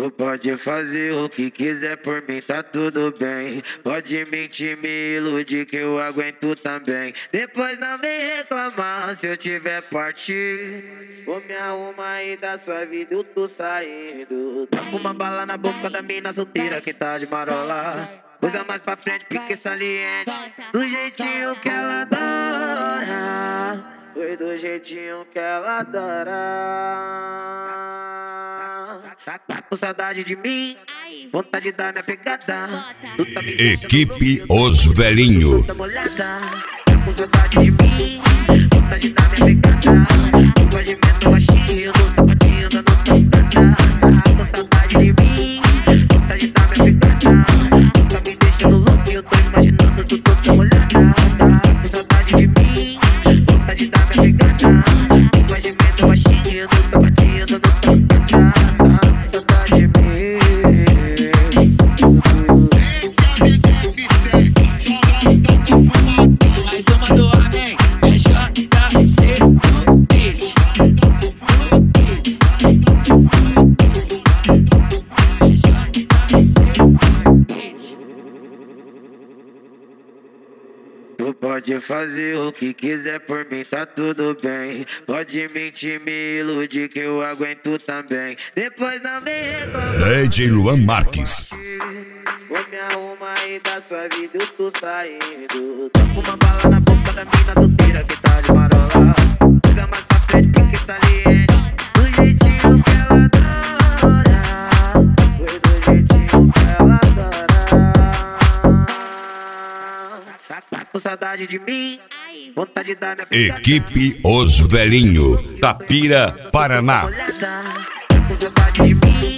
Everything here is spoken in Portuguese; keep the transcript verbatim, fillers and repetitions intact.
Tu pode fazer o que quiser por mim, tá tudo bem. Pode mentir, me iludir que eu aguento também. Depois não vem reclamar se eu tiver partir. Vou me arrumar e da sua vida eu tô saindo. Tá com uma bala na boca da mina solteira que tá de marola. Coisa mais pra frente, pique saliente. Do jeitinho que ela adora. Foi do jeitinho que ela adora. Tá, tá com saudade de mim, vontade de dar minha pegada. Tá Equipe Os Velhinho. Tá com saudade de mim, vontade de dar minha pegada. Tu pode meter baixinho no sapatinho da nossa tocada. Tá com saudade de mim, vontade de dar minha pegada. Tu tá me deixando louco e eu tô imaginando tu toda molhada. Tá com saudade de mim, vontade de dar minha pegada. Tu pode meter baixinho no sapatinho da nossa tocada. Tu pode fazer o que quiser por mim, tá tudo bem. Pode mentir, me iludir que eu aguento também. Depois não vem reclamar. D J Luan Marques. Vou me arrumar e da sua vida eu tô saindo. Tá com uma bala na boca da mina solteira que tá de marola. Coisa mais pra frente, pique saliente. Do jeitinho que ela adora. Foi do jeitinho que ela adora. Tá, tá com saudade de mim, vontade de dar minha pegada. Equipe Os Velhinho, Tapira, Paraná. Tá com saudade de mim.